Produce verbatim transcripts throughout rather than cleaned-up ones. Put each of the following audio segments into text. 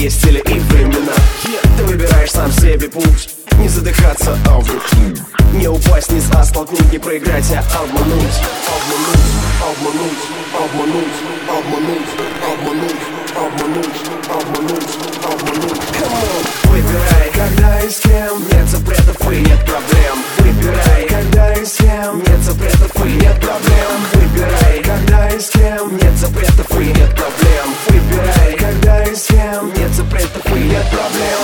есть стили и времена. Ты выбираешь сам себе путь, не задыхаться, а вдохнуть. Не упасть, не столкнуть, не проиграть, а обмануть. Обмануть, обмануть, обмануть, обмануть, обмануть, обмануть, обмануть, обмануть. Come on. Выбирай, когда и с кем, нет запретов и нет проблем. Выбирай, когда и с кем, нет запретов и нет проблем. Выбирай, когда и с кем, нет запретов и нет проблем. Выбирай, когда и с кем, нет запретов и нет проблем.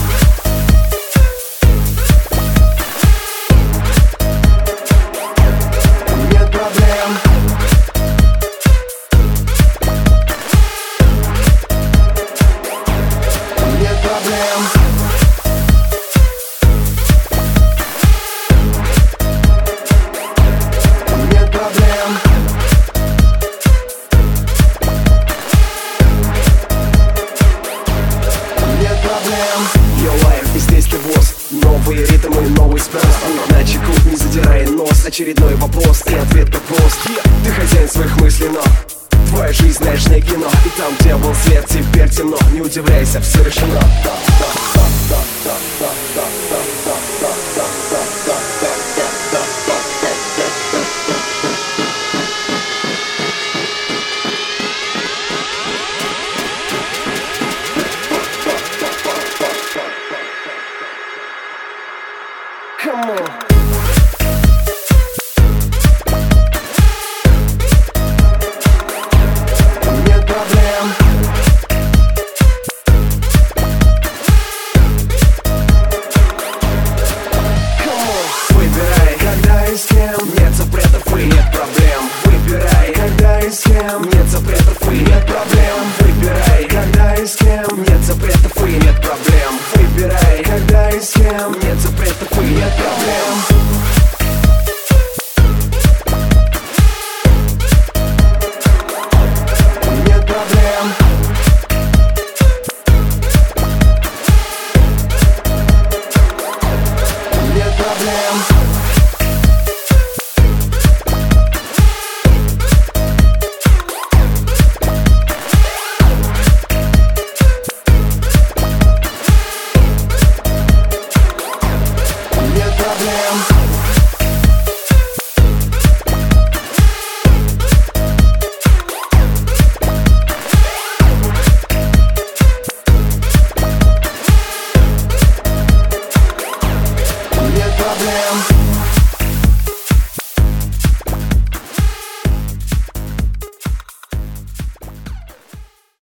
Новые ритмы, новый спрос. На чеку не задирай нос. Очередной вопрос и ответ так прост. Ты хозяин своих мыслей, но твоя жизнь, знаешь, не кино. И там, где был свет, теперь темно. Не удивляйся, все решено. Come on. Нет проблем. Come on. Выбирай, когда и с кем, нет запретов и нет проблем. Выбирай, когда и с кем, нет запретов и нет проблем. Выбирай, когда и с кем, нет запретов и нет проблем. Выбирай, когда и с кем, нет запретов и нет проблем.